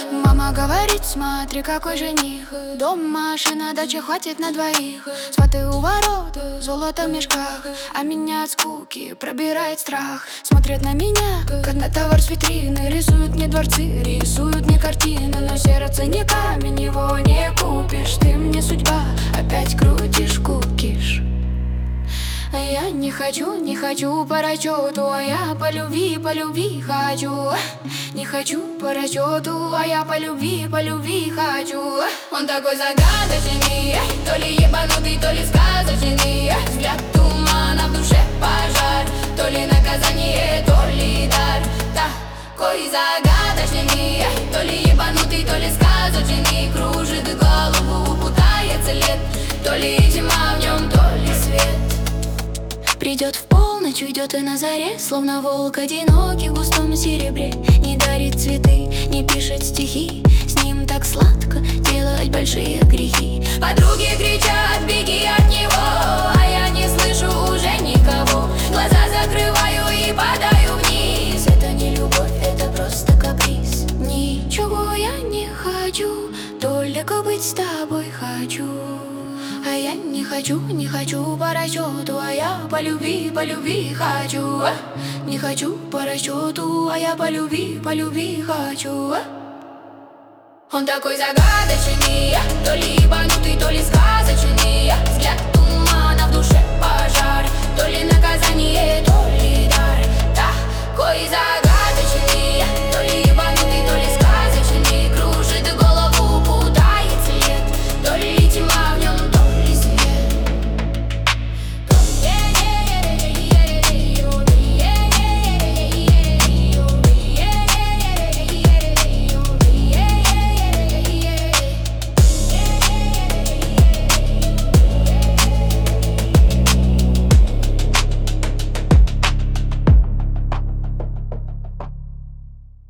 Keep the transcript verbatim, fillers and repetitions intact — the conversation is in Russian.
Мама говорит, смотри, какой жених. Дом, машина, дача, хватит на двоих. Сваты у ворот, золото в мешках, а меня от скуки пробирает страх. Смотрят на меня, как на товар с витрины. Рисуют мне дворцы, рисуют мне картины. Но сердце не камень, его не купишь. Ты мне судьба, опять крутишь кукиш. А я не хочу, не хочу по расчету, а я по любви, по любви хочу. Не хочу по расчету, а я по любви, по любви хочу. Он такой загадочный, то ли ебанутый, то ли сказочный. Взгляд тумана, в душе пожар, то ли наказание, то ли дар. Такой загадочный, то ли ебанутый, то ли сказочный. Кружит голову, путается лет, то ли тьма в нем, то ли свет. Придет в полночь, уйдет и на заре, словно волк одинокий в густом серебре. Не дарит цветы, не пишет стихи, с ним так сладко делать большие грехи. Подруги кричат, беги от него, а я не слышу уже никого. Глаза закрываю и падаю вниз. Это не любовь, это просто каприз. Ничего я не хочу, только быть с тобой хочу. А я не хочу, не хочу по расчету, а я по любви, по любви хочу. Не хочу по расчету, а я по любви, по любви хочу. Он такой загадочный, то ли ебанутый, то ли сказочный.